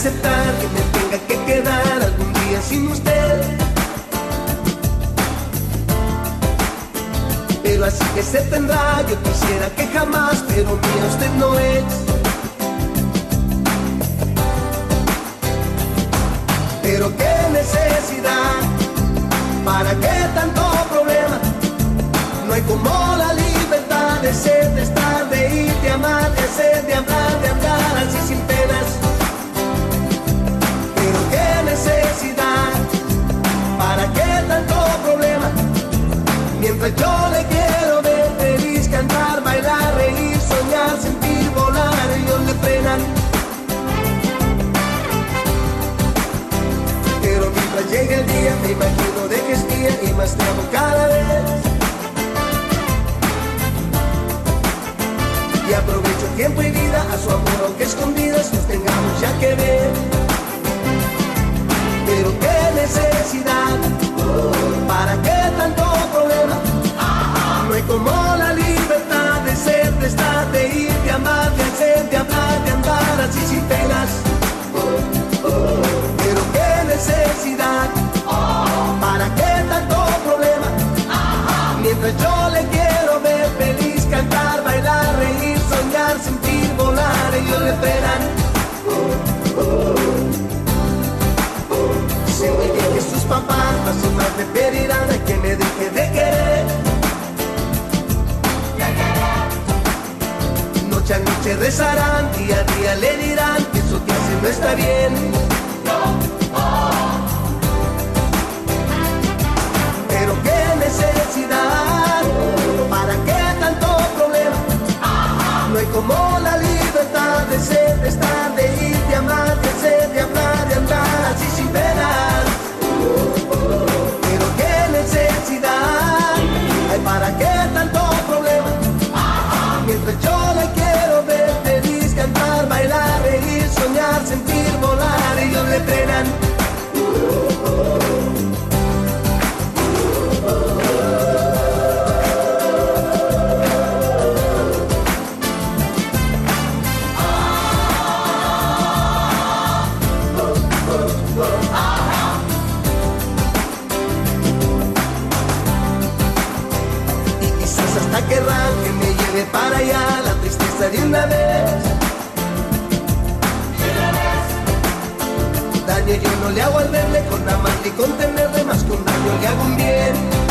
aceptar que me tenga que quedar algún día sin usted. Pero así que se tendrá, yo quisiera que jamás, pero mía usted no es. Pero qué necesidad, ¿para qué tanto problema? No hay como la libertad de ser, de estar, de ir, de amar, de hacer, de hablar, de andar así sin penas. Pero qué necesidad, ¿para qué tanto problema? Mientras yo le quiero ver feliz, cantar, bailar, reír, soñar, sentir, volar, ellos le frenan. Pero mientras llegue el día me imagino de que es mía y más te amo cada vez. Y aprovecho tiempo y vida a su amor, aunque escondidas nos tengamos ya que ver. Pero qué necesidad, ¿para qué tanto problema? No hay como la libertad de ser, de estar, de ir, de amar, de hacer, de hablar, de andar así sin penas. Pero qué necesidad, ¿para qué tanto problema? Mientras yo le quiero ver feliz, cantar, bailar, reír, soñar, sentir, volar, ellos le esperan. Sé muy bien que sus papás más y más me pedirán a que me deje de querer. Noche a noche rezarán, día a día le dirán que eso que hace no está bien. Pero qué necesidad, ¿para qué tanto problema? No hay como la libertad de ser, de estar, de ir, de amar, de hacer, de hablar, de andar así sin penas. Pero qué necesidad, hay para qué tanto problema. Mientras yo le quiero ver feliz, cantar, bailar, reír, soñar, sentir, volar, ellos le frenan. Querrán que me lleve para allá la tristeza de una vez. Daño yo no le hago al verle, con amarle y con tenerle, más con daño le hago un bien.